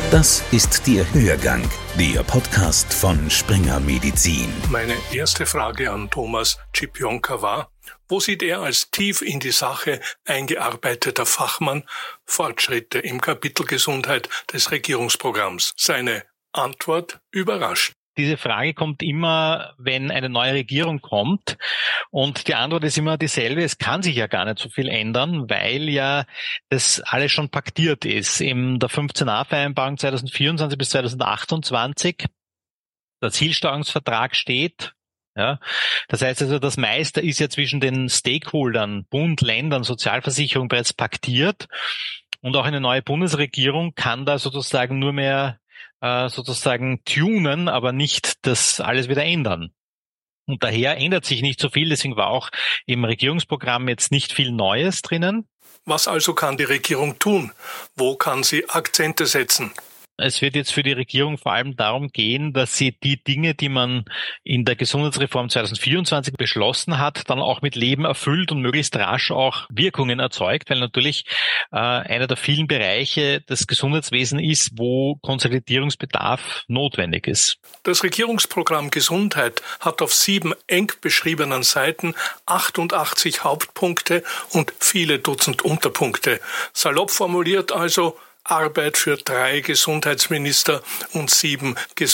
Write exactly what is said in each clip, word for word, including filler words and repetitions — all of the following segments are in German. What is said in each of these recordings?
Das ist der Hörgang, der Podcast von Springer Medizin. Meine erste Frage an Thomas Czipionka war, wo sieht er als tief in die Sache eingearbeiteter Fachmann Fortschritte im Kapitel Gesundheit des Regierungsprogramms? Seine Antwort überrascht. Diese Frage kommt immer, wenn eine neue Regierung kommt. Und die Antwort ist immer dieselbe. Es kann sich ja gar nicht so viel ändern, weil ja das alles schon paktiert ist. In der fünfzehn a-Vereinbarung zweitausendvierundzwanzig bis zweitausendachtundzwanzig der Zielsteuerungsvertrag steht. Ja, das heißt also, das meiste ist ja zwischen den Stakeholdern, Bund, Ländern, Sozialversicherung bereits paktiert. Und auch eine neue Bundesregierung kann da sozusagen nur mehr sozusagen tunen, aber nicht das alles wieder ändern. Und daher ändert sich nicht so viel, deswegen war auch im Regierungsprogramm jetzt nicht viel Neues drinnen. Was also kann die Regierung tun? Wo kann sie Akzente setzen? Es wird jetzt für die Regierung vor allem darum gehen, dass sie die Dinge, die man in der Gesundheitsreform zweitausendvierundzwanzig beschlossen hat, dann auch mit Leben erfüllt und möglichst rasch auch Wirkungen erzeugt, weil natürlich äh, einer der vielen Bereiche des Gesundheitswesens ist, wo Konsolidierungsbedarf notwendig ist. Das Regierungsprogramm Gesundheit hat auf sieben eng beschriebenen Seiten achtundachtzig Hauptpunkte und viele Dutzend Unterpunkte. Salopp formuliert also Arbeit für drei Gesundheitsminister und sieben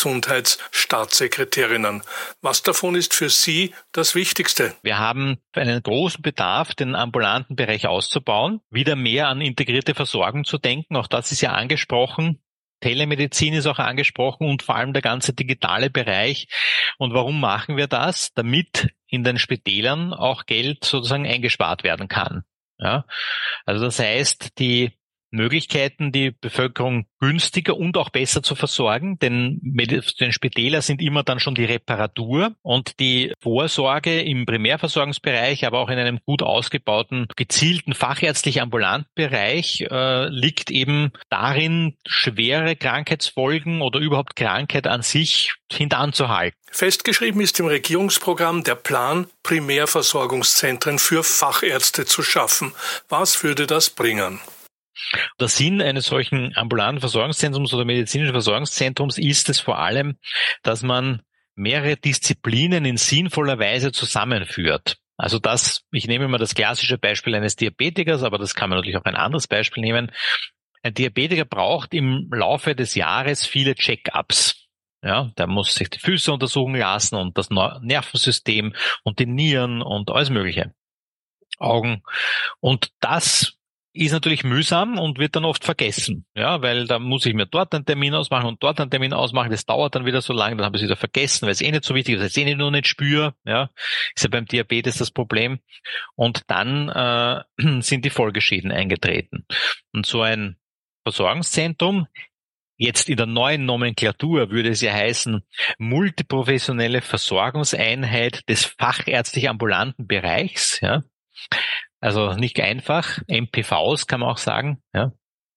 Gesundheitsstaatssekretärinnen. Was davon ist für Sie das Wichtigste? Wir haben einen großen Bedarf, den ambulanten Bereich auszubauen, wieder mehr an integrierte Versorgung zu denken. Auch das ist ja angesprochen. Telemedizin ist auch angesprochen und vor allem der ganze digitale Bereich. Und warum machen wir das? Damit in den Spitälern auch Geld sozusagen eingespart werden kann. Ja? Also das heißt, die Möglichkeiten, die Bevölkerung günstiger und auch besser zu versorgen, denn den Spitäler sind immer dann schon die Reparatur und die Vorsorge im Primärversorgungsbereich, aber auch in einem gut ausgebauten, gezielten fachärztlich ambulanten Bereich äh, liegt eben darin, schwere Krankheitsfolgen oder überhaupt Krankheit an sich hintanzuhalten. Festgeschrieben ist im Regierungsprogramm der Plan, Primärversorgungszentren für Fachärzte zu schaffen. Was würde das bringen? Der Sinn eines solchen ambulanten Versorgungszentrums oder medizinischen Versorgungszentrums ist es vor allem, dass man mehrere Disziplinen in sinnvoller Weise zusammenführt. Also das, ich nehme mal das klassische Beispiel eines Diabetikers, aber das kann man natürlich auch ein anderes Beispiel nehmen. Ein Diabetiker braucht im Laufe des Jahres viele Check-ups. Ja, der muss sich die Füße untersuchen lassen und das Nervensystem und die Nieren und alles Mögliche. Augen. Und das ist natürlich mühsam und wird dann oft vergessen, ja, weil da muss ich mir dort einen Termin ausmachen und dort einen Termin ausmachen, das dauert dann wieder so lange, dann habe ich es wieder vergessen, weil es eh nicht so wichtig ist, weil ich es eh nicht, nur nicht spüre, ja, ist ja beim Diabetes das Problem und dann äh, sind die Folgeschäden eingetreten. Und so ein Versorgungszentrum, jetzt in der neuen Nomenklatur würde es ja heißen, multiprofessionelle Versorgungseinheit des fachärztlich ambulanten Bereichs, ja, also nicht einfach, M P Vs kann man auch sagen, ja.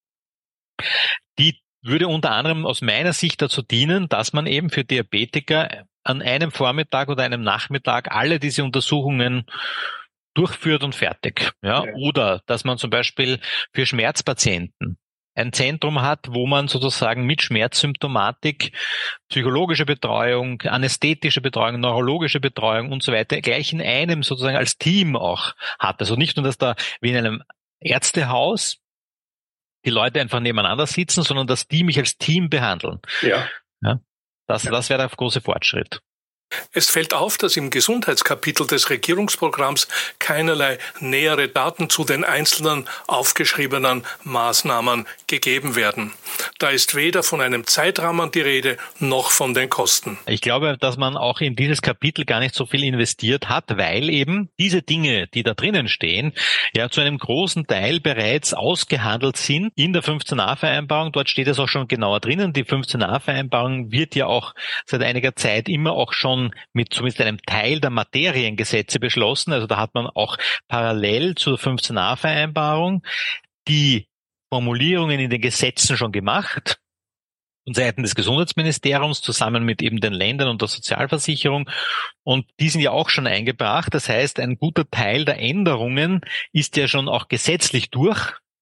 Die würde unter anderem aus meiner Sicht dazu dienen, dass man eben für Diabetiker an einem Vormittag oder einem Nachmittag alle diese Untersuchungen durchführt und fertig. Ja. Ja. Oder dass man zum Beispiel für Schmerzpatienten ein Zentrum hat, wo man sozusagen mit Schmerzsymptomatik psychologische Betreuung, anästhetische Betreuung, neurologische Betreuung und so weiter gleich in einem sozusagen als Team auch hat. Also nicht nur, dass da wie in einem Ärztehaus die Leute einfach nebeneinander sitzen, sondern dass die mich als Team behandeln. Ja. Ja, das, das wäre der große Fortschritt. Es fällt auf, dass im Gesundheitskapitel des Regierungsprogramms keinerlei nähere Daten zu den einzelnen aufgeschriebenen Maßnahmen gegeben werden. Da ist weder von einem Zeitrahmen die Rede, noch von den Kosten. Ich glaube, dass man auch in dieses Kapitel gar nicht so viel investiert hat, weil eben diese Dinge, die da drinnen stehen, ja zu einem großen Teil bereits ausgehandelt sind in der fünfzehn a-Vereinbarung. Dort steht es auch schon genauer drinnen. Die fünfzehn a-Vereinbarung wird ja auch seit einiger Zeit immer auch schon mit zumindest einem Teil der Materiengesetze beschlossen. Also da hat man auch parallel zur fünfzehn a-Vereinbarung die Formulierungen in den Gesetzen schon gemacht von Seiten des Gesundheitsministeriums zusammen mit eben den Ländern und der Sozialversicherung. Und die sind ja auch schon eingebracht. Das heißt, ein guter Teil der Änderungen ist ja schon auch gesetzlich durch.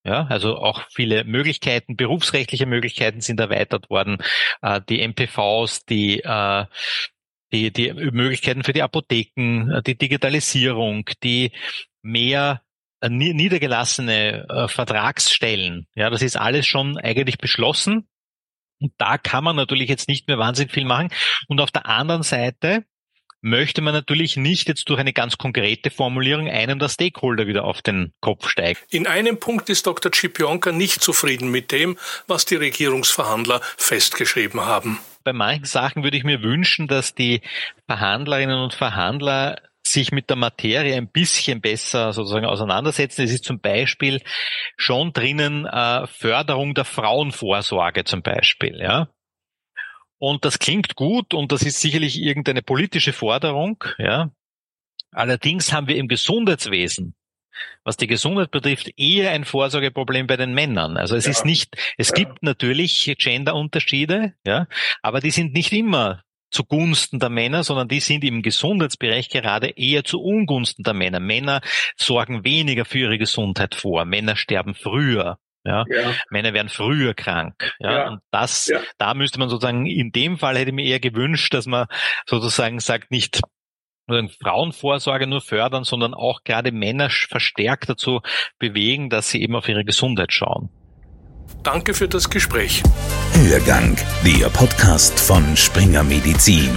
Ja, also auch viele Möglichkeiten, berufsrechtliche Möglichkeiten sind erweitert worden. Äh, die M P Vs, die, äh, die, die Möglichkeiten für die Apotheken, die Digitalisierung, die mehr äh, niedergelassene äh, Vertragsstellen. Ja, das ist alles schon eigentlich beschlossen. Und da kann man natürlich jetzt nicht mehr wahnsinnig viel machen. Und auf der anderen Seite möchte man natürlich nicht jetzt durch eine ganz konkrete Formulierung einem der Stakeholder wieder auf den Kopf steigen. In einem Punkt ist Doktor Cipionka nicht zufrieden mit dem, was die Regierungsverhandler festgeschrieben haben. Bei manchen Sachen würde ich mir wünschen, dass die Verhandlerinnen und Verhandler sich mit der Materie ein bisschen besser sozusagen auseinandersetzen. Es ist zum Beispiel schon drinnen äh, Förderung der Frauenvorsorge zum Beispiel, ja. Und das klingt gut und das ist sicherlich irgendeine politische Forderung, ja. Allerdings haben wir im Gesundheitswesen, was die Gesundheit betrifft, eher ein Vorsorgeproblem bei den Männern. Also es ja. ist nicht, es ja. gibt natürlich Genderunterschiede, ja, aber die sind nicht immer zugunsten der Männer, sondern die sind im Gesundheitsbereich gerade eher zu Ungunsten der Männer. Männer sorgen weniger für ihre Gesundheit vor. Männer sterben früher. Ja, ja. Männer werden früher krank. Ja, ja. Und das, ja. da müsste man sozusagen, in dem Fall hätte ich mir eher gewünscht, dass man sozusagen sagt, nicht Frauenvorsorge nur fördern, sondern auch gerade Männer verstärkt dazu bewegen, dass sie eben auf ihre Gesundheit schauen. Danke für das Gespräch. Hörgang, der Podcast von Springer Medizin.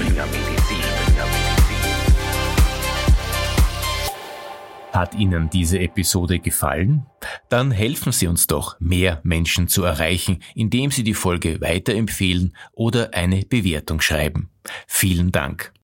Hat Ihnen diese Episode gefallen? Dann helfen Sie uns doch, mehr Menschen zu erreichen, indem Sie die Folge weiterempfehlen oder eine Bewertung schreiben. Vielen Dank.